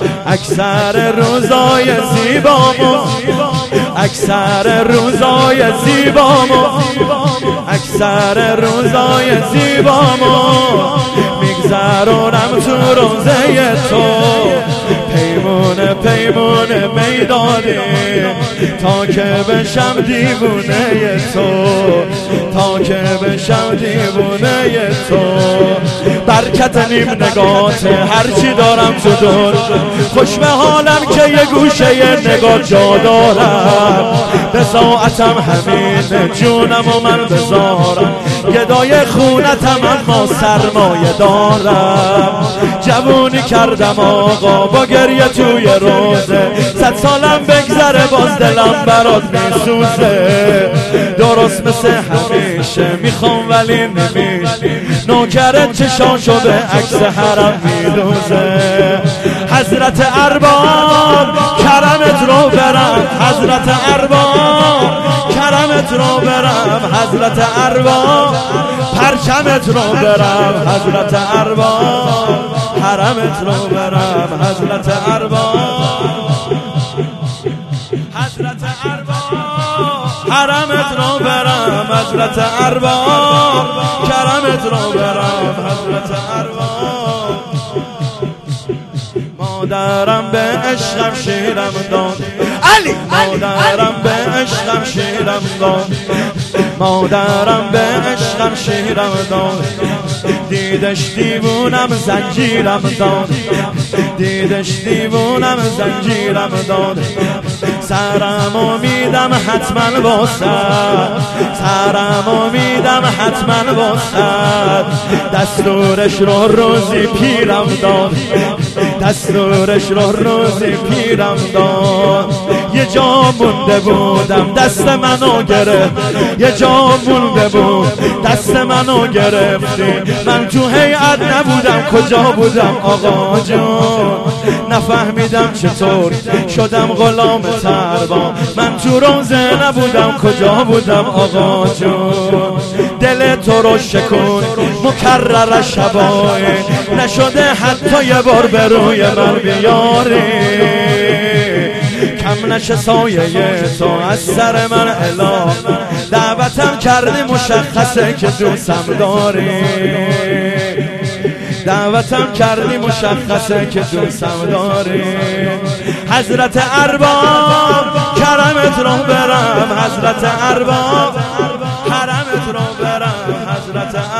اکثر روزای زیبامو، اکثر روزای زیبامو، اکثر روزای زیبامو میگذرونم تو روزه تو. پیمونه پیمونه میدادی تا که بشم دیوونه تو، تا که بشم دیوونه تو. برکت نیم نگاته هرچی دارم تو دور، خوش به حالم که یه گوشه نگاه جا دارم. بزاعتم همینه جونم و من بزارم، گدای خونتم اما سرمایه دارم. جوونی کردم آقا با گریه توی روزه، 100 سالم بگذره باز دلم برات میسوزه. درست مثل همیشه میخوام ولی نمیشه، نوکرت چشاشو به عکس حرم میدوزه. حضرت ارباب کرمت رو برم، حضرت ارباب کرمت رو برم، حضرت ارباب پرچمت رو برم، حضرت ارباب حرمت رو برم، حضرت ارباب، حضرت ارباب حرمت رو برم، حضرت ارباب کرمت رو برم، حضرت ارباب. مادرم به عشقم شیرم داد علی، مادرم به عشقم شیرم داد، مادرم به عشقم شیرم داد. دیدش دیوونم زنجیرم داد، دیدش دیوونم زنجیرم داد. سرمو میدم حتما واسد، سرمو میدم حتما واسد. دستورش رو روزی پیرم داد، دستورش رو روزی پیرم داد. یه جا مونده بودم دست منو گرفت، یه جا مونده بود دست منو گرفتی. من تو هیئت نبودم کجا بودم آقا جون، نفهمیدم چطور شدم غلام تربا. من تو روزه نبودم کجا بودم آقا جون. دل تو رو شکن مکرر شبای، نشده حتی یه بار به روی من بیاری. کم نشه سایه تو از سر من اله، دعوتم کردی مشخصه که دوستم داری. دعوتم کردی مشخصه که دوستم داری. حضرت ارباب کرمت رو برم، حضرت ارباب حرمت رو برم، حضرت